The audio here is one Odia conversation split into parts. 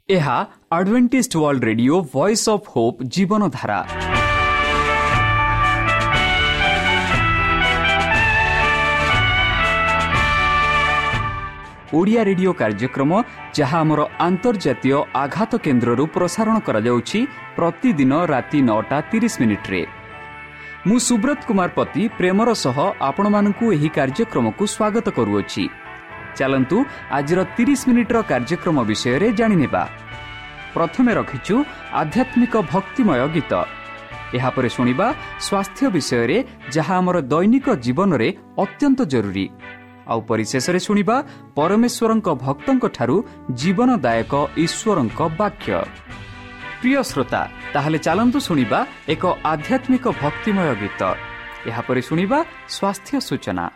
ଏହା Adventist World Radio Voice of Hope ଜୀବନ ଧାରା। ଓଡ଼ିଆ ରେଡିଓ କାର୍ଯ୍ୟକ୍ରମ ଯାହା ଆମର ଆନ୍ତର୍ଜାତୀୟ ଆଘାତ କେନ୍ଦ୍ରରୁ ପ୍ରସାରଣ କରାଯାଉଛି ପ୍ରତିଦିନ ରାତି 9:30 ମୁଁ ସୁବ୍ରତ କୁମାର ପତି ପ୍ରେମର ସହ ଆପଣମାନଙ୍କୁ ଏହି କାର୍ଯ୍ୟକ୍ରମକୁ ସ୍ୱାଗତ କରୁଅଛି। ଚାଲନ୍ତୁ ଆଜିର 30 ମିନିଟ୍ର କାର୍ଯ୍ୟକ୍ରମ ବିଷୟରେ ଜାଣିନେବା। ପ୍ରଥମେ ରଖିଛୁ ଆଧ୍ୟାତ୍ମିକ ଭକ୍ତିମୟ ଗୀତ। ଏହାପରେ ଶୁଣିବା ସ୍ୱାସ୍ଥ୍ୟ ବିଷୟରେ ଯାହା ଆମର ଦୈନିକ ଜୀବନରେ ଅତ୍ୟନ୍ତ ଜରୁରୀ। ଆଉ ପରିଶେଷରେ ଶୁଣିବା ପରମେଶ୍ୱରଙ୍କ ଭକ୍ତଙ୍କଠାରୁ ଜୀବନଦାୟକ ଈଶ୍ୱରଙ୍କ ବାକ୍ୟ। ପ୍ରିୟ ଶ୍ରୋତା, ତାହେଲେ ଚାଲନ୍ତୁ ଶୁଣିବା ଏକ ଆଧ୍ୟାତ୍ମିକ ଭକ୍ତିମୟ ଗୀତ। ଏହାପରେ ଶୁଣିବା ସ୍ୱାସ୍ଥ୍ୟ ସୂଚନା।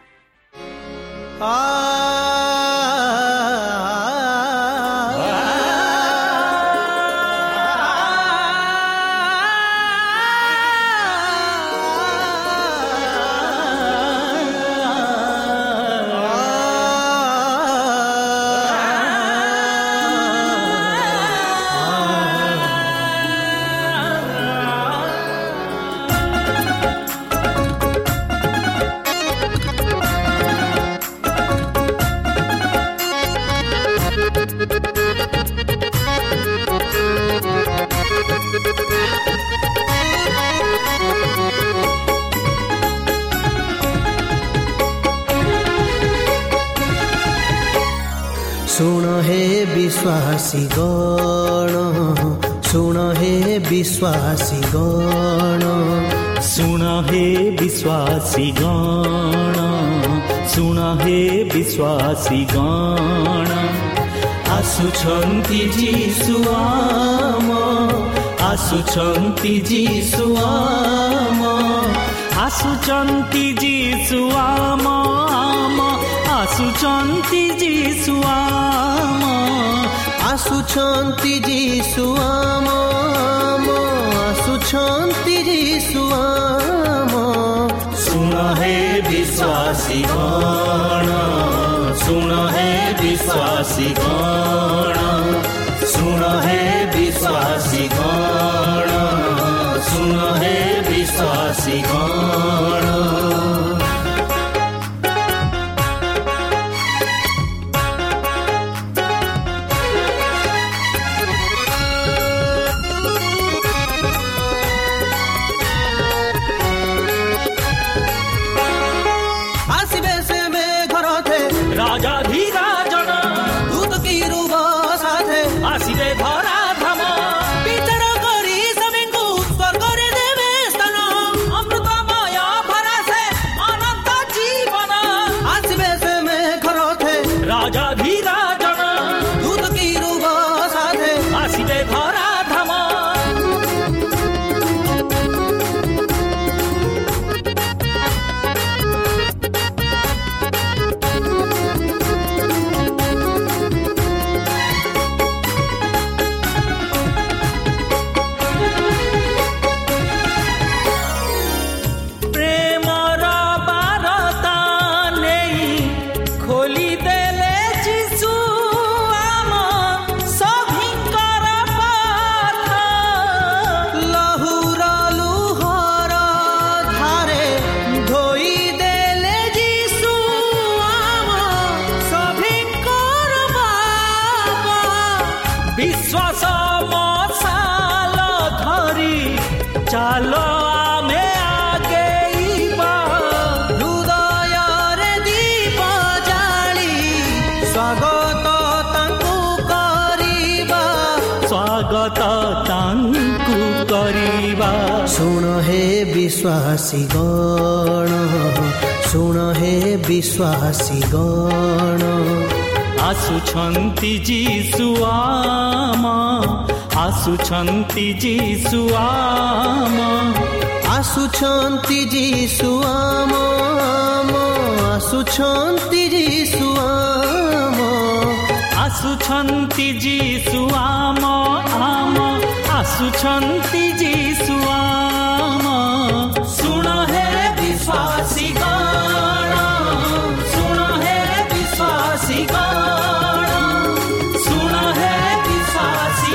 सुन हे विश्वासी गण, सुन हे विश्वासी गण, सुन हे विश्वासी गण, सुन हे विश्वासी गण। आसुछन्ति जीशु आम, आसुछन्ति जीशु आम, आसुछन्ति जीशु आम, आसुछन्ति जीशु आम, आसुछन्ति जीशु आम, आसुछन्ति जीशु आम। सुन हे विश्वासी गण, सुन हे विश्वासी गण, सुन हे विश्वासी गण, सुन हे विश्वासी गण। विश्वास मशाल धरी चालो आमे आगेइबा, हृदय रे दीप जाली स्वागत तांकु करिबा, स्वागत तांकु करिबा। सुन हे विश्वासी गण, सुन हे विश्वासी गण, आसुछन्ति जीशु आम, आसुछन्ति जीशु आम, आसुछन्ति जीशु आम, आसुछन्ति जीशु आम, आसुछन्ति जीशु आम, आसुछन्ति जीशु आम। सुन हे विश्वासी गण, सुन हे विश्वासी गण, सुन हे विश्वासी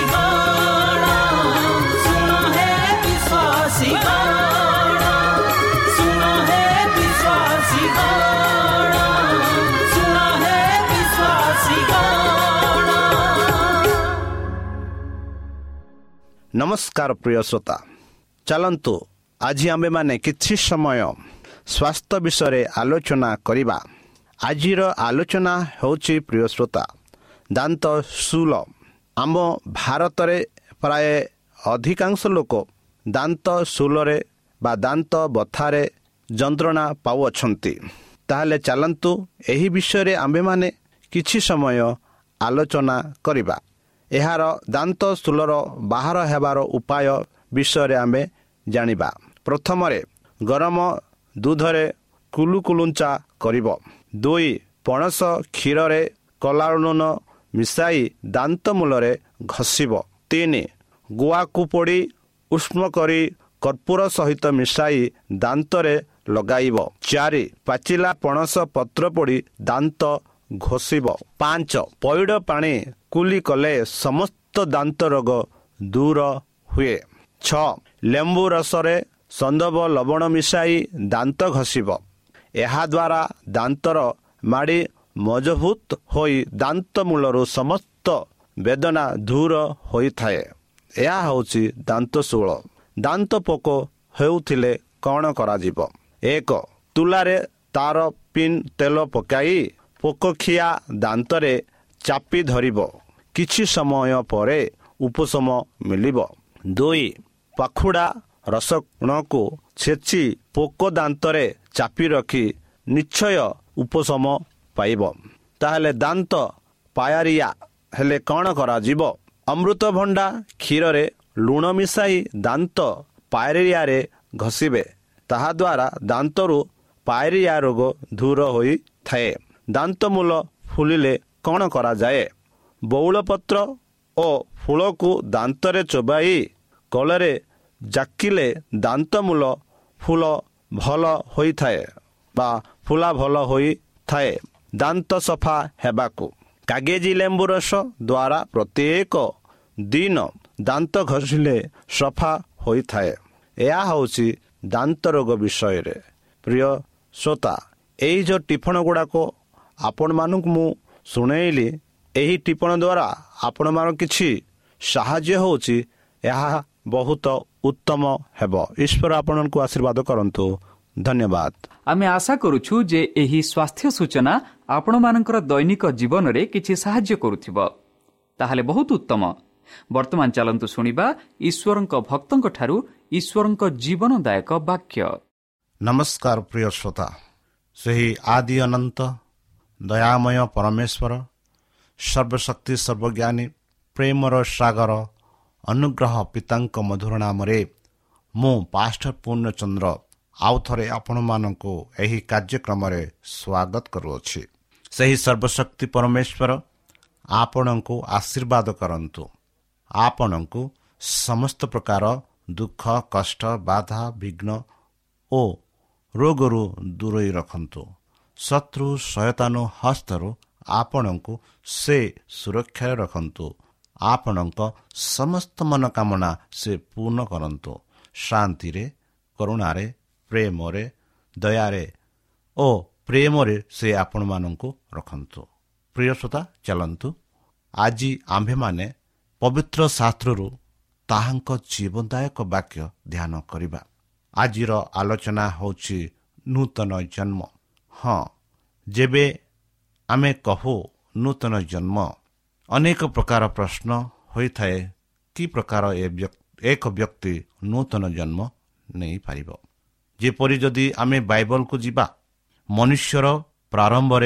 ନମସ୍କାର ପ୍ରିୟ ଶ୍ରୋତା, ଚାଲନ୍ତୁ ଆଜି ଆମ୍ଭେମାନେ କିଛି ସମୟ ସ୍ୱାସ୍ଥ୍ୟ ବିଷୟରେ ଆଲୋଚନା କରିବା। ଆଜିର ଆଲୋଚନା ହେଉଛି ପ୍ରିୟ ଶ୍ରୋତା, ଦାନ୍ତ ଶୂଳ। ଆମ ଭାରତରେ ପ୍ରାୟ ଅଧିକାଂଶ ଲୋକ ଦାନ୍ତ ଶୂଳରେ ବା ଦାନ୍ତ ବଥାରେ ଯନ୍ତ୍ରଣା ପାଉଅଛନ୍ତି। ତାହେଲେ ଚାଲନ୍ତୁ ଏହି ବିଷୟରେ ଆମ୍ଭେମାନେ କିଛି ସମୟ ଆଲୋଚନା କରିବା। ଏହାର ଦାନ୍ତ ଶୂଳର ବାହାର ହେବାର ଉପାୟ ବିଷୟରେ ଆମେ ଜାଣିବା। ପ୍ରଥମରେ ଗରମ ଦୁଧରେ କୁଲୁକୁଲୁଞ୍ଚା କରିବ। 2. ପଣସ କ୍ଷୀରରେ କଳା ଲୁଣ ମିଶାଇ ଦାନ୍ତ ମୂଳରେ ଘଷିବ। 3. ଗୁଆକୁ ପୋଡ଼ି ଉଷ୍ମ କରି କର୍ପୂର ସହିତ ମିଶାଇ ଦାନ୍ତରେ ଲଗାଇବ। 4. ପାଚିଲା ପଣସ ପତ୍ର ପୋଡ଼ି ଦାନ୍ତ ଘଷିବ। 5. ପଇଡ଼ ପାଣି କୁଲି କଲେ ସମସ୍ତ ଦାନ୍ତ ରୋଗ ଦୂର ହୁଏ। 6. ଲେମ୍ବୁ ରସରେ ସନ୍ଦବ ଲବଣ ମିଶାଇ ଦାନ୍ତ ଘଷିବ। ଏହାଦ୍ୱାରା ଦାନ୍ତର ମାଡ଼ି ମଜବୁତ ହୋଇ ଦାନ୍ତ ମୂଳରୁ ସମସ୍ତ ବେଦନା ଦୂର ହୋଇଥାଏ। ଏହା ହେଉଛି ଦାନ୍ତ ଶୂଳ। ଦାନ୍ତ ପୋକ ହେଉଥିଲେ କ'ଣ କରାଯିବ? 1. ତୁଲାରେ ତାର ପିନ୍ ତେଲ ପକାଇ ପୋକଖିଆ ଦାନ୍ତରେ ଚାପି ଧରିବ। କିଛି ସମୟ ପରେ ଉପଶମ ମିଳିବ। 2. ପାଖୁଡ଼ା ରସୁଣକୁ ଛେଚି ପୋକ ଦାନ୍ତରେ ଚାପି ରଖି ନିଶ୍ଚୟ ଉପଶମ ପାଇବ। ତାହେଲେ ଦାନ୍ତ ପାୟାରିଆ ହେଲେ କ'ଣ କରାଯିବ? ଅମୃତଭଣ୍ଡା କ୍ଷୀରରେ ଲୁଣ ମିଶାଇ ଦାନ୍ତ ପାୟରିଆରେ ଘଷିବେ। ତାହାଦ୍ୱାରା ଦାନ୍ତରୁ ପାୟରିଆ ରୋଗ ଦୂର ହୋଇଥାଏ। ଦାନ୍ତମୂଳ ଫୁଲିଲେ କ'ଣ କରାଯାଏ? ବଉଳ ପତ୍ର ଓ ଫୁଲକୁ ଦାନ୍ତରେ ଚୋବାଇ କଳରେ ଜାକିଲେ ଦାନ୍ତମୂଳ ଫୁଲ ଭଲ ହୋଇଥାଏ ବା ଫୁଲା ଭଲ ହୋଇଥାଏ। ଦାନ୍ତ ସଫା ହେବାକୁ କାଗେଜି ଲେମ୍ବୁ ରସ ଦ୍ୱାରା ପ୍ରତ୍ୟେକ ଦିନ ଦାନ୍ତ ଘଷିଲେ ସଫା ହୋଇଥାଏ। ଏହା ହେଉଛି ଦାନ୍ତ ରୋଗ ବିଷୟରେ। ପ୍ରିୟ ଶ୍ରୋତା, ଏହି ଯେଉଁ ଟିପଣ ଗୁଡ଼ାକ ଆପଣମାନଙ୍କୁ ମୁଁ ଶୁଣେଇଲି, ଏହି ଟିପଣ ଦ୍ୱାରା ଆପଣମାନଙ୍କ କିଛି ସାହାଯ୍ୟ ହେଉଛି। ଏହା ବହୁତ ଉତ୍ତମ ହେବ। ଈଶ୍ୱର ଆପଣଙ୍କୁ ଆଶୀର୍ବାଦ କରନ୍ତୁ। ଧନ୍ୟବାଦ। ଆମେ ଆଶା କରୁଛୁ ଯେ ଏହି ସ୍ୱାସ୍ଥ୍ୟ ସୂଚନା ଆପଣମାନଙ୍କର ଦୈନିକ ଜୀବନରେ କିଛି ସାହାଯ୍ୟ କରୁଥିବ। ତାହେଲେ ବହୁତ ଉତ୍ତମ। ବର୍ତ୍ତମାନ ଚାଲନ୍ତୁ ଶୁଣିବା ଈଶ୍ୱରଙ୍କ ଭକ୍ତଙ୍କଠାରୁ ଈଶ୍ୱରଙ୍କ ଜୀବନଦାୟକ ବାକ୍ୟ। ନମସ୍କାର ପ୍ରିୟ ଶ୍ରୋତା, ସେହି ଆଦି ଅନନ୍ତ ଦୟାମୟ ପରମେଶ୍ୱର, ସର୍ବଶକ୍ତି ସର୍ବଜ୍ଞାନୀ, ପ୍ରେମର ସାଗର, ଅନୁଗ୍ରହ ପିତାଙ୍କ ମଧୁର ନାମରେ ମୁଁ ପାଷ୍ଟର ପୂର୍ଣ୍ଣଚନ୍ଦ୍ର ଆଉ ଥରେ ଆପଣମାନଙ୍କୁ ଏହି କାର୍ଯ୍ୟକ୍ରମରେ ସ୍ୱାଗତ କରୁଅଛି। ସେହି ସର୍ବଶକ୍ତି ପରମେଶ୍ୱର ଆପଣଙ୍କୁ ଆଶୀର୍ବାଦ କରନ୍ତୁ। ଆପଣଙ୍କୁ ସମସ୍ତ ପ୍ରକାର ଦୁଃଖ, କଷ୍ଟ, ବାଧା, ବିଘ୍ନ ଓ ରୋଗରୁ ଦୂରେଇ ରଖନ୍ତୁ। ଶତ୍ରୁ ଶୟତାନ ହସ୍ତରୁ ଆପଣଙ୍କୁ ସେ ସୁରକ୍ଷାରେ ରଖନ୍ତୁ। ଆପଣଙ୍କ ସମସ୍ତ ମନୋକାମନା ସେ ପୂର୍ଣ୍ଣ କରନ୍ତୁ। ଶାନ୍ତିରେ, କରୁଣାରେ, ପ୍ରେମରେ, ଦୟାରେ ଓ ପ୍ରେମରେ ସେ ଆପଣମାନଙ୍କୁ ରଖନ୍ତୁ। ପ୍ରିୟ ଶ୍ରୋତା, ଚାଲନ୍ତୁ ଆଜି ଆମ୍ଭେମାନେ ପବିତ୍ର ଶାସ୍ତ୍ରରୁ ତାହାଙ୍କ ଜୀବନଦାୟକ ବାକ୍ୟ ଧ୍ୟାନ କରିବା। ଆଜିର ଆଲୋଚନା ହେଉଛି ନୂତନ ଜନ୍ମ। ହଁ, ଯେବେ ଆମେ କହୁ ନୂତନ ଜନ୍ମ, ଅନେକ ପ୍ରକାର ପ୍ରଶ୍ନ ହୋଇଥାଏ। କି ପ୍ରକାର ଏକ ବ୍ୟକ୍ତି ନୂତନ ଜନ୍ମ ନେଇପାରିବ? ଯେପରି ଯଦି ଆମେ ବାଇବଲକୁ ଯିବା, ମନୁଷ୍ୟର ପ୍ରାରମ୍ଭରେ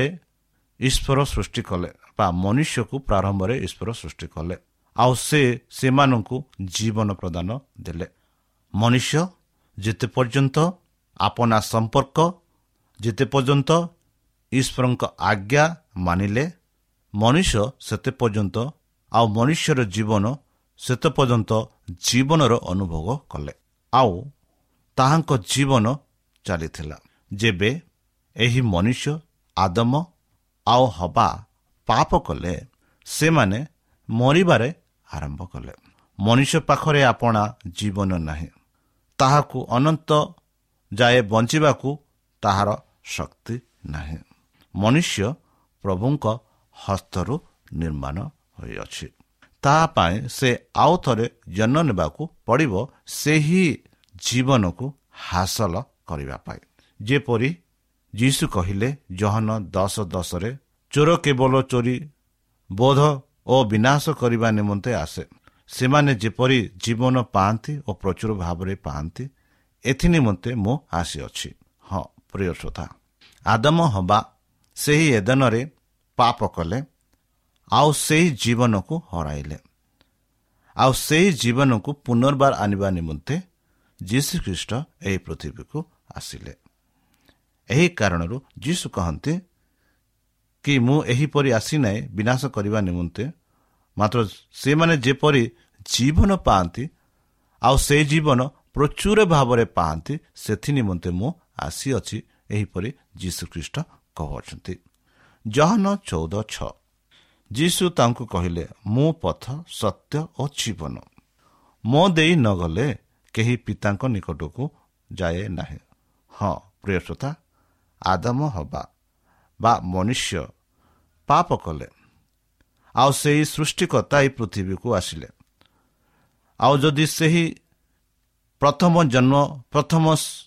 ଈଶ୍ୱର ସୃଷ୍ଟି କଲେ ବା ମନୁଷ୍ୟକୁ ପ୍ରାରମ୍ଭରେ ଈଶ୍ୱର ସୃଷ୍ଟି କଲେ, ଆଉ ସେମାନଙ୍କୁ ଜୀବନ ପ୍ରଦାନ ଦେଲେ। ମନୁଷ୍ୟ ଯେତେ ପର୍ଯ୍ୟନ୍ତ ଆପଣା ସମ୍ପର୍କ, ଯେତେ ପର୍ଯ୍ୟନ୍ତ ଈଶ୍ୱରଙ୍କ ଆଜ୍ଞା ମାନିଲେ, ମନୁଷ୍ୟ ସେତେ ପର୍ଯ୍ୟନ୍ତ ଆଉ ମନୁଷ୍ୟର ଜୀବନ ସେତେ ପର୍ଯ୍ୟନ୍ତ ଜୀବନର ଅନୁଭବ କଲେ, ଆଉ ତାହାଙ୍କ ଜୀବନ ଚାଲିଥିଲା। ଯେବେ ଏହି ମନୁଷ୍ୟ ଆଦମ ଆଉ ହବା ପାପ କଲେ, ସେମାନେ ମରିବାରେ ଆରମ୍ଭ କଲେ। ମନୁଷ୍ୟ ପାଖରେ ଆପଣା ଜୀବନ ନାହିଁ। ତାହାକୁ ଅନନ୍ତ ଯାଏ ବଞ୍ଚିବାକୁ ତାହାର ଶକ୍ତି ନାହିଁ। ମନୁଷ୍ୟ ପ୍ରଭୁଙ୍କ ହସ୍ତରୁ ନିର୍ମାଣ ହୋଇଅଛି। ତାହା ପାଇଁ ସେ ଆଉ ଥରେ ଜନ୍ମ ନେବାକୁ ପଡ଼ିବ ସେହି ଜୀବନକୁ ହାସଲ କରିବା ପାଇଁ। ଯେପରି ଯୀଶୁ କହିଲେ ଜହନ 10:10, ଚୋର କେବଳ ଚୋରି, ବୋଧ ଓ ବିନାଶ କରିବା ନିମନ୍ତେ ଆସେ। ସେମାନେ ଯେପରି ଜୀବନ ପାଆନ୍ତି ଓ ପ୍ରଚୁର ଭାବରେ ପାଆନ୍ତି, ଏଥି ନିମନ୍ତେ ମୁଁ ଆସିଅଛି। ହଁ ପ୍ରିୟ ଶ୍ରୋତା, ଆଦମ ହବା ସେହି ଏଦନରେ ପାପ କଲେ, ଆଉ ସେହି ଜୀବନକୁ ହରାଇଲେ। ଆଉ ସେହି ଜୀବନକୁ ପୁନର୍ବାର ଆଣିବା ନିମନ୍ତେ ଯୀଶୁଖ୍ରୀଷ୍ଟ ଏହି ପୃଥିବୀକୁ ଆସିଲେ। ଏହି କାରଣରୁ ଯୀଶୁ କହନ୍ତି କି ମୁଁ ଏହିପରି ଆସିନାହିଁ ବିନାଶ କରିବା ନିମନ୍ତେ, ମାତ୍ର ସେମାନେ ଯେପରି ଜୀବନ ପାଆନ୍ତି ଆଉ ସେହି ଜୀବନ ପ୍ରଚୁର ଭାବରେ ପାଆନ୍ତି, ସେଥି ନିମନ୍ତେ ମୁଁ ଆସିଅଛି, ଏହିପରି ଯୀଶୁଖ୍ରୀଷ୍ଟ କହୁଅଛନ୍ତି। ଜହନ 14:6, ଯୀଶୁ ତାଙ୍କୁ କହିଲେ, ମୁଁ ପଥ, ସତ୍ୟ ଓ ଜୀବନ। ମୋ ଦେଇ ନ ଗଲେ କେହି ପିତାଙ୍କ ନିକଟକୁ ଯାଏ ନାହିଁ। ହଁ ପ୍ରିୟ ଶ୍ରୋତା, ଆଦମ ହବା ବା ମନୁଷ୍ୟ ପାପ କଲେ, ଆଉ ସେହି ସୃଷ୍ଟିକର୍ତ୍ତା ଏହି ପୃଥିବୀକୁ ଆସିଲେ। ଆଉ ଯଦି ସେହି ପ୍ରଥମ ଜନ୍ମ, ପ୍ରଥମ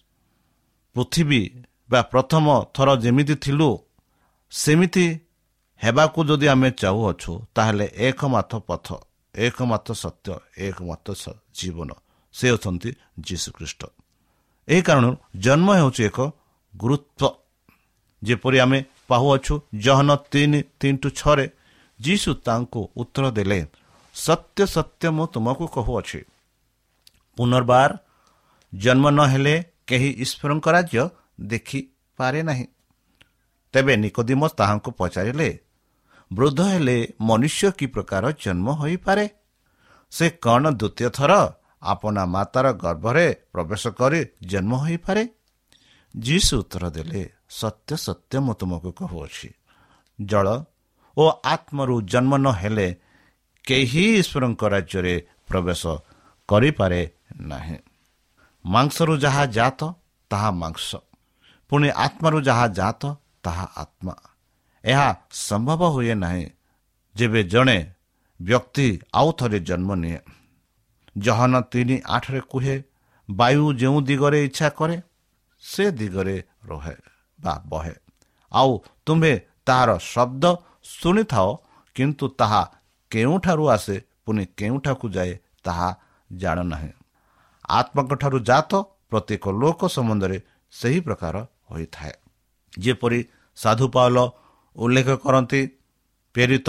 ପୃଥିବୀ ବା ପ୍ରଥମ ଥର ଯେମିତି ଥିଲୁ ସେମିତି ହେବାକୁ ଯଦି ଆମେ ଚାହୁଁଅଛୁ, ତାହେଲେ ଏକମାତ୍ର ପଥ, ଏକମାତ୍ର ସତ୍ୟ, ଏକମାତ୍ର ଜୀବନ ସେ ହେଉଛନ୍ତି ଯୀଶୁଖ୍ରୀଷ୍ଟ। ଏହି କାରଣରୁ ଜନ୍ମ ହେଉଛି ଏକ ଗୁରୁତ୍ୱ। ଯେପରି ଆମେ ପାଉଅଛୁ ଜହନ 3:3-6, ଯୀଶୁ ତାଙ୍କୁ ଉତ୍ତର ଦେଲେ, ସତ୍ୟ ସତ୍ୟ ମୁଁ ତୁମକୁ କହୁଅଛି, ପୁନର୍ବାର ଜନ୍ମ ନ ହେଲେ କେହି ଈଶ୍ୱରଙ୍କ ରାଜ୍ୟ ଦେଖିପାରେ ନାହିଁ। ତେବେ ନିକୋଦିମସ୍ ତାହାଙ୍କୁ ପଚାରିଲେ, ବୃଦ୍ଧ ହେଲେ ମନୁଷ୍ୟ କି ପ୍ରକାର ଜନ୍ମ ହୋଇପାରେ? ସେ କ'ଣ ଦ୍ୱିତୀୟ ଥର ଆପଣା ମାତାର ଗର୍ଭରେ ପ୍ରବେଶ କରି ଜନ୍ମ ହୋଇପାରେ? ଯୀଶୁ ଉତ୍ତର ଦେଲେ, ସତ୍ୟ ସତ୍ୟ ମୁଁ ତୁମକୁ କହୁଅଛି, ଜଳ ଓ ଆତ୍ମାରୁ ଜନ୍ମ ନ ହେଲେ କେହି ଈଶ୍ୱରଙ୍କ ରାଜ୍ୟରେ ପ୍ରବେଶ କରିପାରେ ନାହିଁ। ମାଂସରୁ ଯାହା ଜାତ ତାହା ମାଂସ, ପୁଣି ଆତ୍ମାରୁ ଯାହା ଜାତ ତାହା ଆତ୍ମା। ଏହା ସମ୍ଭବ ହୁଏ ନାହିଁ ଯେବେ ଜଣେ ବ୍ୟକ୍ତି ଆଉ ଥରେ ଜନ୍ମ ନିଏ। ଜହନ 3:8 କୁହେ, ବାୟୁ ଯେଉଁ ଦିଗରେ ଇଚ୍ଛା କରେ ସେ ଦିଗରେ ରହେ ବା ବହେ, ଆଉ ତୁମ୍ଭେ ତାହାର ଶବ୍ଦ ଶୁଣିଥାଅ, କିନ୍ତୁ ତାହା କେଉଁଠାରୁ ଆସେ ପୁଣି କେଉଁଠାକୁ ଯାଏ ତାହା ଜାଣ ନାହିଁ। ଆତ୍ମାଙ୍କଠାରୁ ଜାତ ପ୍ରତ୍ୟେକ ଲୋକ ସମ୍ବନ୍ଧରେ ସେହି ପ୍ରକାର ହୋଇଥାଏ। ଯେପରି ସାଧୁ ପାଉଲ ଉଲ୍ଲେଖ କରନ୍ତି ପ୍ରେରିତ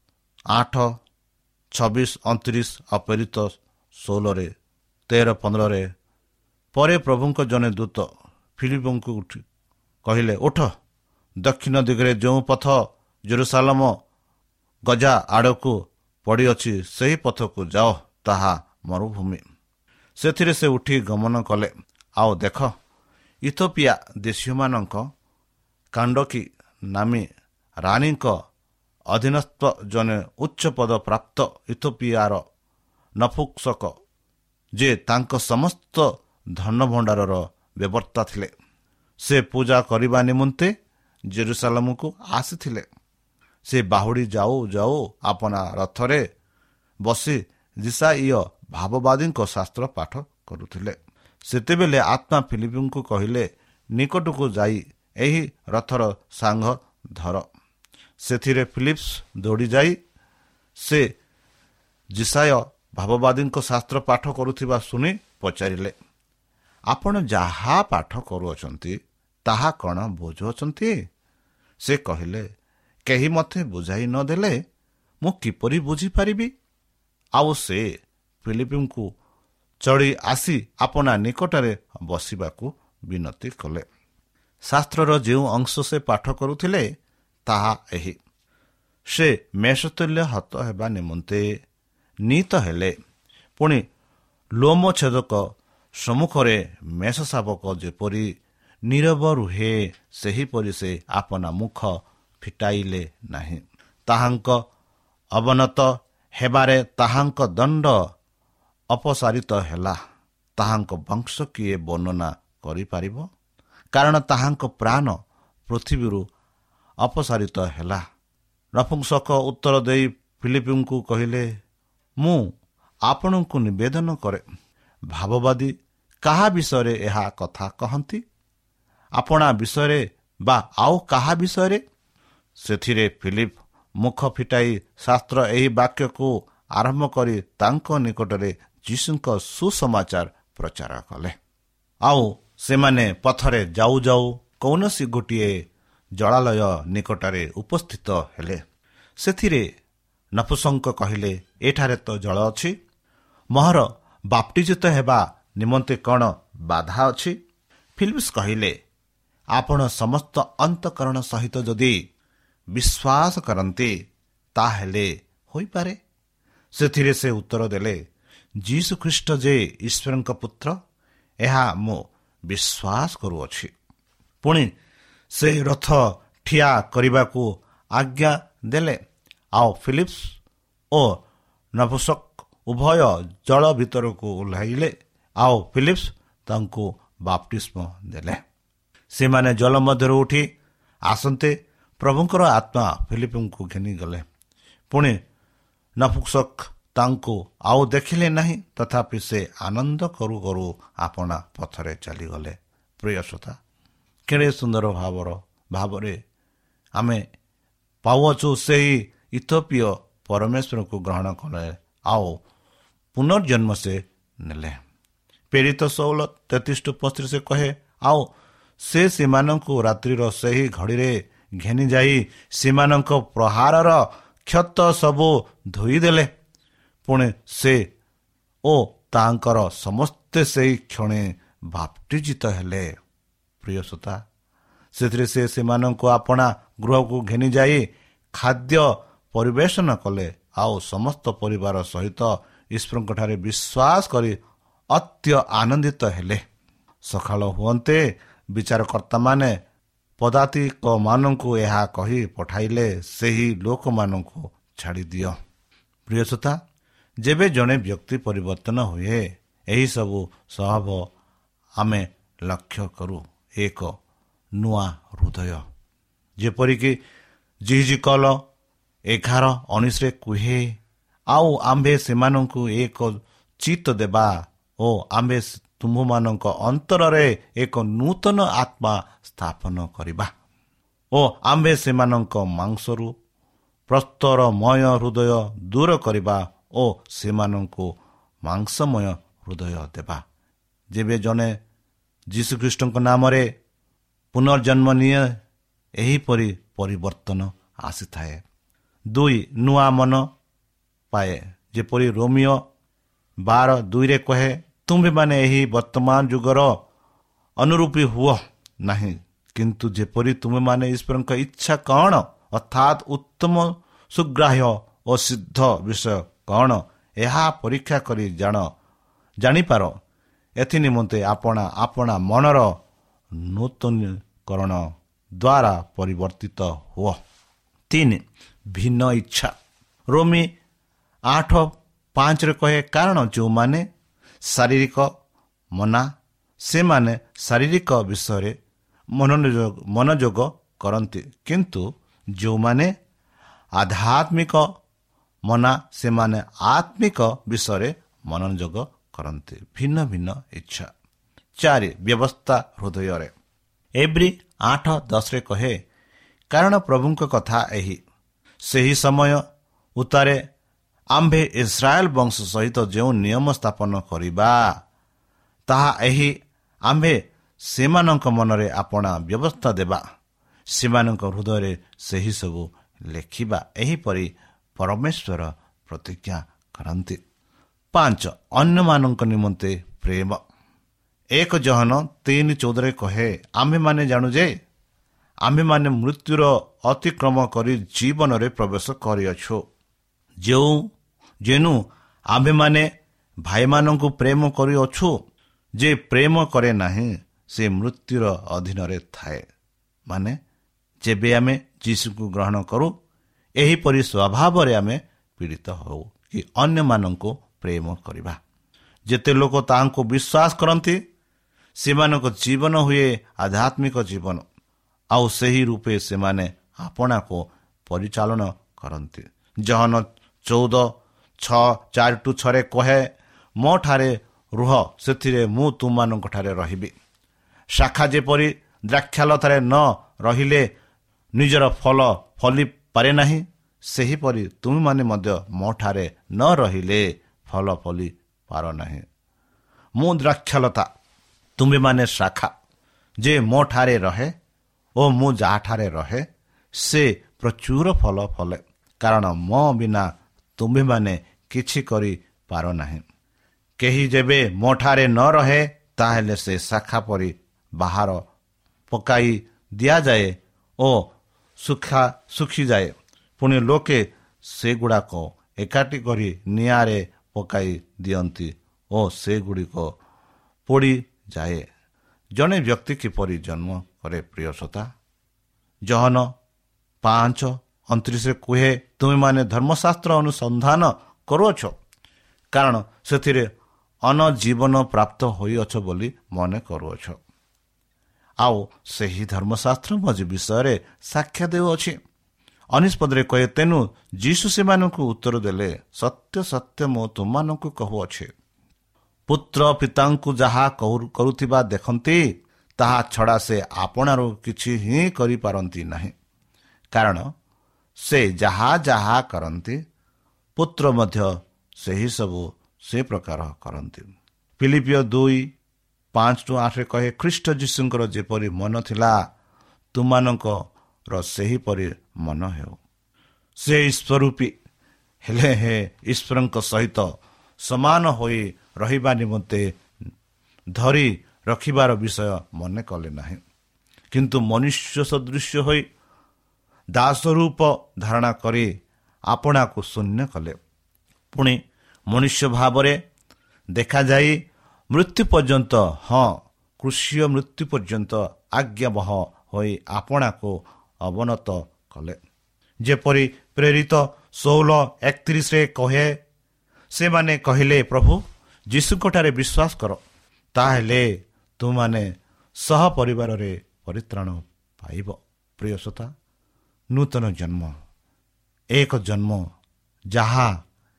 8:26-29 ଆଉ ପ୍ରେରିତ 16:13-15, ପରେ ପ୍ରଭୁଙ୍କ ଜଣେ ଦୂତ ଫିଲିପଙ୍କୁ କହିଲେ, ଉଠ, ଦକ୍ଷିଣ ଦିଗରେ ଯେଉଁ ପଥ ଜେରୁସାଲେମ ଗଜା ଆଡ଼କୁ ପଡ଼ିଅଛି ସେହି ପଥକୁ ଯାଅ, ତାହା ମରୁଭୂମି। ସେଥିରେ ସେ ଉଠି ଗମନ କଲେ। ଆଉ ଦେଖ, ଇଥିଓପିଆ ଦେଶୀୟମାନଙ୍କ କାଣ୍ଡକୀ ନାମୀ ରାଣୀଙ୍କ ଅଧୀନସ୍ଥ ଜଣେ ଉଚ୍ଚପଦ ପ୍ରାପ୍ତ ଇଥିଓପିଆର ନପୁଂସକ, ଯେ ତାଙ୍କ ସମସ୍ତ ଧନଭଣ୍ଡାରର ବ୍ୟବର୍ତ୍ତା ଥିଲେ, ସେ ପୂଜା କରିବା ନିମନ୍ତେ ଜେରୁସାଲେମକୁ ଆସିଥିଲେ। ସେ ବାହୁଡ଼ି ଯାଉ ଯାଉ ଆପଣା ରଥରେ ବସି ଯିଶାଇୟ ଭାବବାଦୀଙ୍କ ଶାସ୍ତ୍ର ପାଠ କରୁଥିଲେ। ସେତେବେଳେ ଆତ୍ମା ଫିଲିପଙ୍କୁ କହିଲେ, ନିକଟକୁ ଯାଇ ଏହି ରଥର ସାଙ୍ଗ ଧର। ସେଥିରେ ଫିଲିପ୍ସ ଦୌଡ଼ି ଯାଇ ସେ ଯିଶାୟ ଭାବବାଦୀଙ୍କ ଶାସ୍ତ୍ର ପାଠ କରୁଥିବା ଶୁଣି ପଚାରିଲେ, ଆପଣ ଯାହା ପାଠ କରୁଅଛନ୍ତି ତାହା କ'ଣ ବୁଝୁଅଛନ୍ତି? ସେ କହିଲେ, କେହି ମୋତେ ବୁଝାଇ ନ ଦେଲେ ମୁଁ କିପରି ବୁଝିପାରିବି? ଆଉ ସେ ଫିଲିପଙ୍କୁ ଚଢ଼ି ଆସି ଆପଣା ନିକଟରେ ବସିବାକୁ ବିନତି କଲେ। ଶାସ୍ତ୍ରର ଯେଉଁ ଅଂଶ ସେ ପାଠ କରୁଥିଲେ ତାହା ଏହି, ସେ ମେଷତୁଲ୍ୟ ହତ ହେବା ନିମନ୍ତେ ନୀତ ହେଲେ, ପୁଣି ଲୋମଛେଦକ ସମ୍ମୁଖରେ ମେଷ ଶାବକ ଯେପରି ନୀରବ ରୁହେ, ସେହିପରି ସେ ଆପଣା ମୁଖ ଫିଟାଇଲେ ନାହିଁ। ତାହାଙ୍କ ଅବନତ ହେବାରେ ତାହାଙ୍କ ଦଣ୍ଡ ଅପସାରିତ ହେଲା। ତାହାଙ୍କ ବଂଶ କିଏ ବର୍ଣ୍ଣନା କରିପାରିବ? କାରଣ ତାହାଙ୍କ ପ୍ରାଣ ପୃଥିବୀରୁ ଅପସାରିତ ହେଲା। ନପୁଂସକ ଉତ୍ତର ଦେଇ ଫିଲିପଙ୍କୁ କହିଲେ, ମୁଁ ଆପଣଙ୍କୁ ନିବେଦନ କରେ, ଭାବବାଦୀ କାହା ବିଷୟରେ ଏହା କଥା କହନ୍ତି? ଆପଣା ବିଷୟରେ ବା ଆଉ କାହା ବିଷୟରେ? ସେଥିରେ ଫିଲିପ ମୁଖ ଫିଟାଇ ଶାସ୍ତ୍ର ଏହି ବାକ୍ୟକୁ ଆରମ୍ଭ କରି ତାଙ୍କ ନିକଟରେ ଯୀଶୁଙ୍କ ସୁସମାଚାର ପ୍ରଚାର କଲେ। ଆଉ ସେମାନେ ପଥରେ ଯାଉ ଯାଉ କୌଣସି ଗୋଟିଏ ଜଳାଳୟ ନିକଟରେ ଉପସ୍ଥିତ ହେଲେ। ସେଥିରେ ନପୁସଙ୍କ କହିଲେ, ଏଠାରେ ତ ଜଳ ଅଛି, ମୋହର ବାପ୍ତିଜିତ ହେବା ନିମନ୍ତେ କ'ଣ ବାଧା ଅଛି? ଫିଲିପସ୍ କହିଲେ, ଆପଣ ସମସ୍ତ ଅନ୍ତଃକରଣ ସହିତ ଯଦି ବିଶ୍ୱାସ କରନ୍ତି ତାହେଲେ ହୋଇପାରେ। ସେଥିରେ ସେ ଉତ୍ତର ଦେଲେ, ଯୀଶୁଖ୍ରୀଷ୍ଟ ଯେ ଈଶ୍ୱରଙ୍କ ପୁତ୍ର, ଏହା ମୁଁ ବିଶ୍ୱାସ କରୁଅଛି। ପୁଣି ସେ ରଥ ଠିଆ କରିବାକୁ ଆଜ୍ଞା ଦେଲେ। ଆଉ ଫିଲିପ୍ସ ଓ ନପୁସକ ଉଭୟ ଜଳ ଭିତରକୁ ଓହ୍ଲାଇଲେ। ଆଉ ଫିଲିପ୍ସ ତାଙ୍କୁ ବାପ୍ତିସ୍ମ ଦେଲେ। ସେମାନେ ଜଳ ମଧ୍ୟରୁ ଉଠି ଆସନ୍ତେ ପ୍ରଭୁଙ୍କର ଆତ୍ମା ଫିଲିପଙ୍କୁ ଘେନିଗଲେ। ପୁଣି ନପୁସକ ତାଙ୍କୁ ଆଉ ଦେଖିଲେ ନାହିଁ, ତଥାପି ସେ ଆନନ୍ଦ କରୁ କରୁ ଆପଣା ପଥରେ ଚାଲିଗଲେ। ପ୍ରିୟ ଶ୍ରୋତା, କେଡ଼େ ସୁନ୍ଦର ଭାବରେ ଆମେ ପାଉଅଛୁ ସେହି ଇଥିଓପିୟ ପରମେଶ୍ୱରଙ୍କୁ ଗ୍ରହଣ କଲେ, ଆଉ ପୁନର୍ଜନ୍ମ ସେ ନେଲେ। ପ୍ରେରିତ 16:33-35 କହେ, ଆଉ ସେ ସେମାନଙ୍କୁ ରାତ୍ରିର ସେହି ଘଡ଼ିରେ ଘେନିଯାଇ ସେମାନଙ୍କ ପ୍ରହାରର କ୍ଷତ ସବୁ ଧୋଇଦେଲେ। ପୁଣି ସେ ଓ ତାଙ୍କର ସମସ୍ତେ ସେହି କ୍ଷଣେ ବାପ୍ତିଜିତ ହେଲେ। ପ୍ରିୟ ଶ୍ରୋତା, ସେଥିରେ ସେ ସେମାନଙ୍କୁ ଆପଣା ଗୃହକୁ ଘେନିଯାଇ ଖାଦ୍ୟ ପରିବେଷଣ କଲେ। ଆଉ ସମସ୍ତ ପରିବାର ସହିତ ଈଶ୍ୱରଙ୍କଠାରେ ବିଶ୍ୱାସ କରି ଅତ୍ୟ ଆନନ୍ଦିତ ହେଲେ। ସକାଳ ହୁଅନ୍ତେ ବିଚାରକର୍ତ୍ତାମାନେ ପଦାତିକମାନଙ୍କୁ ଏହା କହି ପଠାଇଲେ, ସେହି ଲୋକମାନଙ୍କୁ ଛାଡ଼ିଦିଅ। ପ୍ରିୟ ଶ୍ରୋତା, ଯେବେ ଜଣେ ବ୍ୟକ୍ତି ପରିବର୍ତ୍ତନ ହୁଏ, ଏହିସବୁ ସ୍ୱଭାବ ଆମେ ଲକ୍ଷ୍ୟ କରୁ। ଏକ ନୂଆ ହୃଦୟ, ଯେପରିକି ଜିହିଜିକଲ 11:19 କୁହେ, ଆଉ ଆମ୍ଭେ ସେମାନଙ୍କୁ ଏକ ଚିତ୍ତ ଦେବା ଓ ଆମ୍ଭେ ତୁମ୍ଭମାନଙ୍କ ଅନ୍ତରରେ ଏକ ନୂତନ ଆତ୍ମା ସ୍ଥାପନ କରିବା ଓ ଆମ୍ଭେ ସେମାନଙ୍କ ମାଂସରୁ ପ୍ରସ୍ତରମୟ ହୃଦୟ ଦୂର କରିବା ଓ ସେମାନଙ୍କୁ ମାଂସମୟ ହୃଦୟ ଦେବା। ଯେବେ ଜଣେ ଯୀଶୁଖ୍ରୀଷ୍ଟଙ୍କ ନାମରେ ପୁନର୍ଜନ୍ମ ନିଏ, ଏହିପରି ପରିବର୍ତ୍ତନ ଆସିଥାଏ। 2 ନୂଆ ମନ ପାଏ, ଯେପରି ରୋମିଓ 12:2 କହେ, ତୁମ୍ଭେମାନେ ଏହି ବର୍ତ୍ତମାନ ଯୁଗର ଅନୁରୂପୀ ହୁଅ ନାହିଁ, କିନ୍ତୁ ଯେପରି ତୁମେମାନେ ଈଶ୍ୱରଙ୍କ ଇଚ୍ଛା କ'ଣ, ଅର୍ଥାତ୍ ଉତ୍ତମ, ସୁଗ୍ରାହ୍ୟ ଓ ସିଦ୍ଧ ବିଷୟ କ'ଣ, ଏହା ପରୀକ୍ଷା କରି ଜାଣିପାର। ଏଥିନିମନ୍ତେ ଆପଣା ମନର ନୂତନୀକରଣ ଦ୍ୱାରା ପରିବର୍ତ୍ତିତ ହୁଅ। 3 ଭିନ୍ନ ଇଚ୍ଛା, ରୋମୀ 8:5 କହେ, କାରଣ ଯେଉଁମାନେ ଶାରୀରିକ ମନା, ସେମାନେ ଶାରୀରିକ ବିଷୟରେ ମନୋଯୋଗ କରନ୍ତି, କିନ୍ତୁ ଯେଉଁମାନେ ଆଧ୍ୟାତ୍ମିକ ମନା, ସେମାନେ ଆତ୍ମିକ ବିଷୟରେ ମନୋଯୋଗ କରନ୍ତି। ଭିନ୍ନ ଭିନ୍ନ ଇଚ୍ଛା। 4 ବ୍ୟବସ୍ଥା ହୃଦୟରେ, ଏବ୍ରୀ 8:10 କହେ, କାରଣ ପ୍ରଭୁଙ୍କ କଥା ଏହି, ସେହି ସମୟ ଉତ୍ତାରେ ଆମ୍ଭେ ଇସ୍ରାଏଲ ବଂଶ ସହିତ ଯେଉଁ ନିୟମ ସ୍ଥାପନ କରିବା, ତାହା ଏହି, ଆମ୍ଭେ ସେମାନଙ୍କ ମନରେ ଆପଣା ବ୍ୟବସ୍ଥା ଦେବା, ସେମାନଙ୍କ ହୃଦୟରେ ସେହିସବୁ ଲେଖିବା। ଏହିପରି ପରମେଶ୍ୱର ପ୍ରତିଜ୍ଞା କରନ୍ତି। 5 ଅନ୍ୟମାନଙ୍କ ନିମନ୍ତେ ପ୍ରେମ, 1 ଜହନ 3:14 କହେ, ଆମ୍ଭେମାନେ ଜାଣୁ ଯେ ଆମ୍ଭେମାନେ ମୃତ୍ୟୁର ଅତିକ୍ରମ କରି ଜୀବନରେ ପ୍ରବେଶ କରିଅଛୁ। ଯେନୁ ଆମ୍ଭେମାନେ ଭାଇମାନଙ୍କୁ ପ୍ରେମ କରିଅଛୁ, ଯେ ପ୍ରେମ କରେ ନାହିଁ ସେ ମୃତ୍ୟୁର ଅଧୀନରେ ଥାଏ। ମାନେ ଯେବେ ଆମେ ଯୀଶୁଙ୍କୁ ଗ୍ରହଣ କରୁ, ଏହିପରି ସ୍ୱଭାବରେ ଆମେ ପୀଡ଼ିତ ହେଉ କି ଅନ୍ୟମାନଙ୍କୁ ପ୍ରେମ କରିବା। ଯେତେ ଲୋକ ତାହାଙ୍କୁ ବିଶ୍ୱାସ କରନ୍ତି, ସେମାନଙ୍କ ଜୀବନ ହୁଏ ଆଧ୍ୟାତ୍ମିକ ଜୀବନ, ଆଉ ସେହି ରୂପେ ସେମାନେ ଆପଣାକୁ ପରିଚାଳନା କରନ୍ତି। ଜହନ 6:4 କହେ, ମୋ ଠାରେ ରୁହ, ସେଥିରେ ମୁଁ ତୁମମାନଙ୍କଠାରେ ରହିବି। ଶାଖା ଯେପରି ଦ୍ରାକ୍ଷାଲତାରେ ନ ରହିଲେ ନିଜର ଫଳ ଫଳି ପାରେ ନାହିଁ, ସେହିପରି ତୁମେମାନେ ମଧ୍ୟ ମୋ ଠାରେ ନ ରହିଲେ ଫଳ ଫଳି ପାର ନାହିଁ। ମୁଁ ଦ୍ରାକ୍ଷାଲତା, ତୁମେମାନେ ଶାଖା। ଯେ ମୋ ଠାରେ ରହେ ଓ ମୁଁ ଯାହାଠାରେ ରହେ, ସେ ପ୍ରଚୁର ଫଳ ଫଳେ, କାରଣ ମୋ ବିନା ତୁମେମାନେ କିଛି କରିପାର ନାହିଁ। କେହି ଯେବେ ମୋ ଠାରେ ନ ରହେ, ତାହେଲେ ସେ ଶାଖା ପରି ବାହାର ପକାଇ ଦିଆଯାଏ ଓ ଶୁଖିଯାଏ। ପୁଣି ଲୋକେ ସେଗୁଡ଼ାକ ଏକାଠି କରି ନିଆଁରେ ପକାଇ ଦିଅନ୍ତି ଓ ସେଗୁଡ଼ିକ ପୋଡ଼ିଯାଏ। ଜଣେ ବ୍ୟକ୍ତି କିପରି ଜନ୍ମ କରେ ପ୍ରିୟ ଶ୍ରୋତା? ଜହନ 5:29 କୁହେ, ତୁମେମାନେ ଧର୍ମଶାସ୍ତ୍ର ଅନୁସନ୍ଧାନ କରୁଅଛ, କାରଣ ସେଥିରେ ଅନଜୀବନ ପ୍ରାପ୍ତ ହୋଇଅଛ ବୋଲି ମନେ କରୁଅଛ। ଆଉ ସେହି ଧର୍ମଶାସ୍ତ୍ର ମଝି ବିଷୟରେ ସାକ୍ଷ୍ୟ ଦେଉଅଛି। 19 କହେ, ତେଣୁ ଯୀଶୁ ସେମାନଙ୍କୁ ଉତ୍ତର ଦେଲେ, ସତ୍ୟ ସତ୍ୟ ମୁଁ ତୁମମାନଙ୍କୁ କହୁଅଛି, ପୁତ୍ର ପିତାଙ୍କୁ ଯାହା କରୁଥିବା ଦେଖନ୍ତି, ତାହା ଛଡ଼ା ସେ ଆପଣାରୁ କିଛି ହିଁ କରିପାରନ୍ତି ନାହିଁ। କାରଣ ସେ ଯାହା ଯାହା କରନ୍ତି, ପୁତ୍ର ମଧ୍ୟ ସେହିସବୁ ସେ ପ୍ରକାର କରନ୍ତି। ଫିଲିପିଓ 2:5-8 କହେ, ଖ୍ରୀଷ୍ଟ ଯୀଶୁଙ୍କର ଯେପରି ମନ ଥିଲା, ତୁମମାନଙ୍କର ସେହିପରି ମନ ହେଉ। ସେ ଈଶ୍ୱରୂପୀ ହେଲେ ଈଶ୍ୱରଙ୍କ ସହିତ ସମାନ ହୋଇ ରହିବା ନିମନ୍ତେ ଧରି ରଖିବାର ବିଷୟ ମନେ କଲେ ନାହିଁ, କିନ୍ତୁ ମନୁଷ୍ୟ ସଦୃଶ୍ୟ ହୋଇ ଦାସ ରୂପ ଧାରଣା କରି ଆପଣାକୁ ଶୂନ୍ୟ କଲେ। ପୁଣି ମନୁଷ୍ୟ ଭାବରେ ଦେଖାଯାଇ ମୃତ୍ୟୁ ପର୍ଯ୍ୟନ୍ତ, କୃଷିୟ ମୃତ୍ୟୁ ପର୍ଯ୍ୟନ୍ତ ଆଜ୍ଞାବହ ହୋଇ ଆପଣାକୁ ଅବନତ କଲେ। ଯେପରି ପ୍ରେରିତ 16:31 କହେ, ସେମାନେ କହିଲେ, ପ୍ରଭୁ ଯୀଶୁଙ୍କଠାରେ ବିଶ୍ୱାସ କର, ତାହେଲେ ତୁମମାନେ ସହ ପରିବାରରେ ପରିତ୍ରାଣ ପାଇବ। ପ୍ରିୟ ଶ୍ରୋତା, ନୂତନ ଜନ୍ମ ଏକ ଜନ୍ମ ଯାହା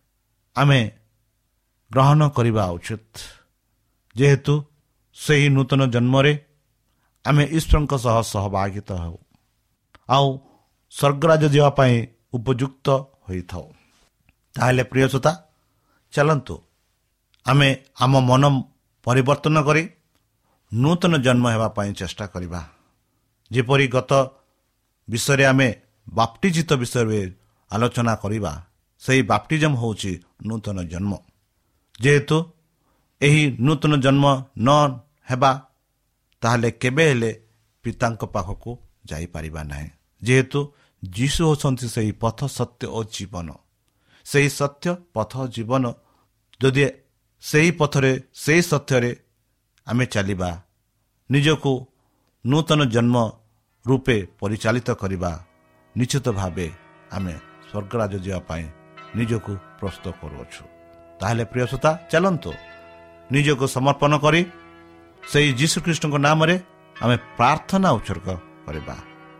ଆମେ ଗ୍ରହଣ କରିବା ଉଚିତ, ଯେହେତୁ ସେହି ନୂତନ ଜନ୍ମରେ ଆମେ ଈଶ୍ୱରଙ୍କ ସହ ସହଭାଗିତା ହେଉ ଆଉ ସ୍ୱର୍ଗରାଜ୍ୟ ଯିବା ପାଇଁ ଉପଯୁକ୍ତ ହୋଇଥାଉ। ତାହେଲେ ପ୍ରିୟ ଶ୍ରୋତା, ଚାଲନ୍ତୁ ଆମେ ଆମ ମନ ପରିବର୍ତ୍ତନ କରି ନୂତନ ଜନ୍ମ ହେବା ପାଇଁ ଚେଷ୍ଟା କରିବା। ଯେପରି ଗତ ବିଷୟରେ ଆମେ ବାପ୍ଟିଜିତ ବିଷୟରେ ଆଲୋଚନା କରିବା, ସେହି ବାପ୍ଟିଜମ ହେଉଛି ନୂତନ ଜନ୍ମ। ଯେହେତୁ ଏହି ନୂତନ ଜନ୍ମ ନ ହେବା, ତାହେଲେ କେବେ ହେଲେ ପିତାଙ୍କ ପାଖକୁ ଯାଇପାରିବା ନାହିଁ। ଯେହେତୁ ଯୀଶୁ ହେଉଛନ୍ତି ସେହି ପଥ, ସତ୍ୟ ଓ ଜୀବନ। ସେହି ସତ୍ୟ, ପଥ, ଜୀବନ, ଯଦି ସେହି ପଥରେ, ସେହି ସତ୍ୟରେ ଆମେ ଚାଲିବା, ନିଜକୁ ନୂତନ ଜନ୍ମ ରୂପେ ପରିଚାଳିତ କରିବା, ନିଶ୍ଚିତ ଭାବେ ଆମେ ସ୍ୱର୍ଗରାଜ୍ୟ ଯିବା ପାଇଁ ନିଜକୁ ପ୍ରସ୍ତୁତ କରୁଅଛୁ। ତାହେଲେ ପ୍ରିୟ ଶ୍ରୋତା, ଚାଲନ୍ତୁ ନିଜକୁ ସମର୍ପଣ କରି ସେହି ଯୀଶୁଖ୍ରୀଷ୍ଟଙ୍କ ନାମରେ ଆମେ ପ୍ରାର୍ଥନା ଉତ୍ସର୍ଗ କରିବା।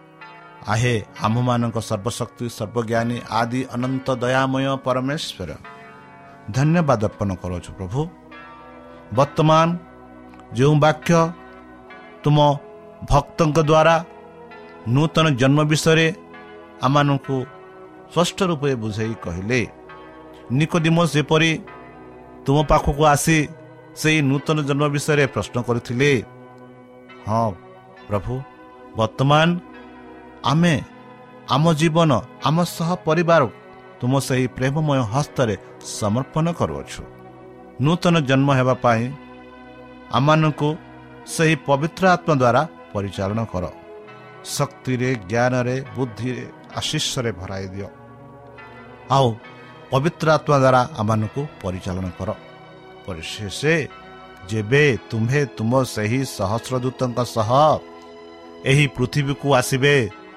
ଆହେ ଆମ୍ଭମାନଙ୍କ ସର୍ବଶକ୍ତି, ସର୍ବଜ୍ଞାନୀ, ଆଦି ଅନନ୍ତ ଦୟାମୟ ପରମେଶ୍ୱର, ଧନ୍ୟବାଦ ଅର୍ପଣ କରୁଅଛୁ ପ୍ରଭୁ। ବର୍ତ୍ତମାନ ଯେଉଁ ବାକ୍ୟ ତୁମ ଭକ୍ତଙ୍କ ଦ୍ୱାରା ନୂତନ ଜନ୍ମ ବିଷୟରେ ଆମମାନଙ୍କୁ ସ୍ପଷ୍ଟ ରୂପେ ବୁଝାଇ କହିଲେ, ନିକୋଦିମସ୍ ଯେପରି ତୁମ ପାଖକୁ ଆସି ସେହି ନୂତନ ଜନ୍ମ ବିଷୟରେ ପ୍ରଶ୍ନ କରିଥିଲେ, ହଁ ପ୍ରଭୁ, ବର୍ତ୍ତମାନ ଆମେ ଆମ ଜୀବନ, ଆମ ସହ ପରିବାର ତୁମ ସେହି ପ୍ରେମମୟ ହସ୍ତରେ ସମର୍ପଣ କରୁଅଛୁ। ନୂତନ ଜନ୍ମ ହେବା ପାଇଁ ଆମମାନଙ୍କୁ ସେହି ପବିତ୍ର ଆତ୍ମା ଦ୍ୱାରା ପରିଚାଳନା କର। ଶକ୍ତିରେ, ଜ୍ଞାନରେ, ବୁଦ୍ଧିରେ, ଆଶୀଷରେ ଭରାଇ ଦିଅ। ଆଉ ପବିତ୍ର ଆତ୍ମା ଦ୍ୱାରା ଆମମାନଙ୍କୁ ପରିଚାଳନା କର। ପରିଶେଷ ଯେବେ ତୁମ୍ଭେ ତୁମ ସେହି ସହସ୍ରଦୂତଙ୍କ ସହ ଏହି ପୃଥିବୀକୁ ଆସିବେ,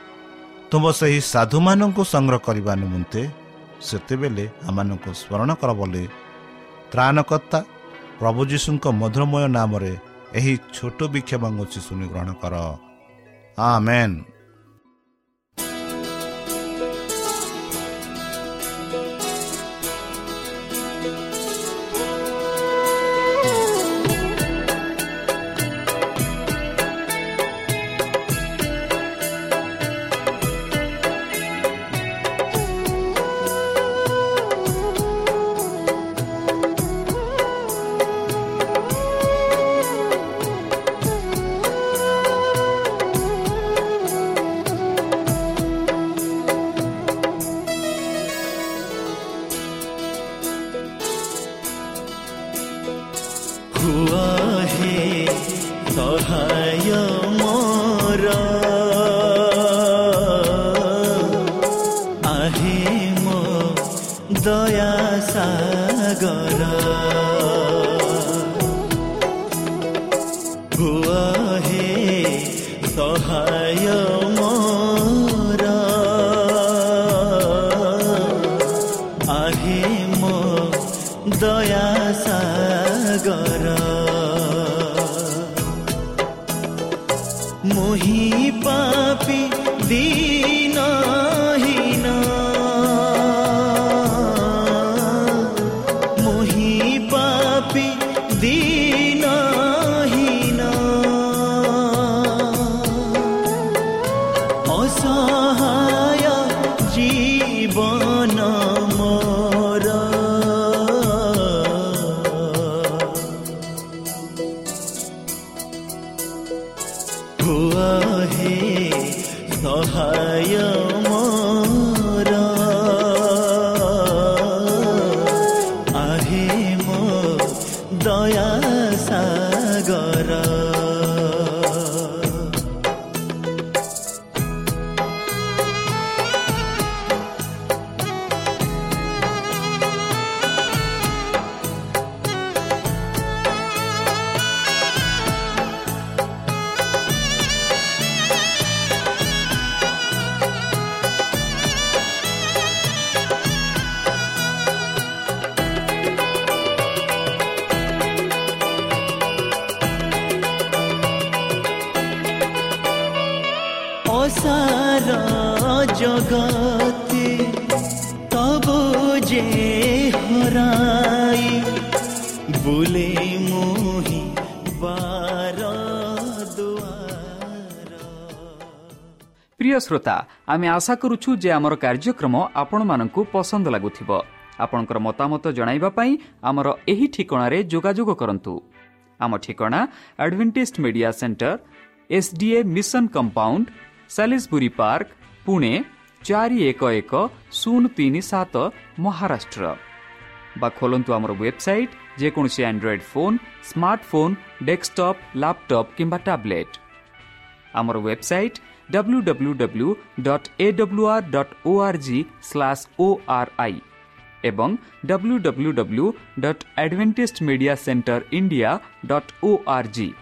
ତୁମ ସେହି ସାଧୁମାନଙ୍କୁ ସଂଗ୍ରହ କରିବା ନିମନ୍ତେ, ସେତେବେଳେ ଆମମାନଙ୍କୁ ସ୍ମରଣ କର ବୋଲି ତ୍ରାଣକର୍ତ୍ତା ପ୍ରଭୁ ଯୀଶୁଙ୍କ ମଧୁରମୟ ନାମରେ ଏହି ଛୋଟ ବିକ୍ଷେପ ମାଗୁଛି, ଶୁଣି ଗ୍ରହଣ କର। ଆମେନ୍। हुआ हे सहाय मोर आहे मो दया सागर हुआ हे सहाय मोर आहे मो दया सागर मोहि पापी दीनहीन मोहि पापी दीनहीन असहाय जीवन मोर हुआ हे सहाय मोर आहे मो दया सागर असार जगते तब जे हराई बोले मोहि बार दुआर। प्रिय श्रोता, आमे आशा करुछु जे आमर कार्यक्रम आपण मानकु पसंद लागुथिबो। आपणकर मतामत जणाइबा पई आमर एही ठिकाणारे जोगाजोग करंतु। आम ठिकाणा Adventist media center, SDA mission compound, Salisbury park, Pune 411037 Maharashtra. बा खोलंतु आमर वेबसाइट जेकोसी Android phone, smartphone, desktop, laptop किंबा टैबलेट। आमर वेबसाइट www.awr.org/ori एवं www.adventistmediacenterindia.org।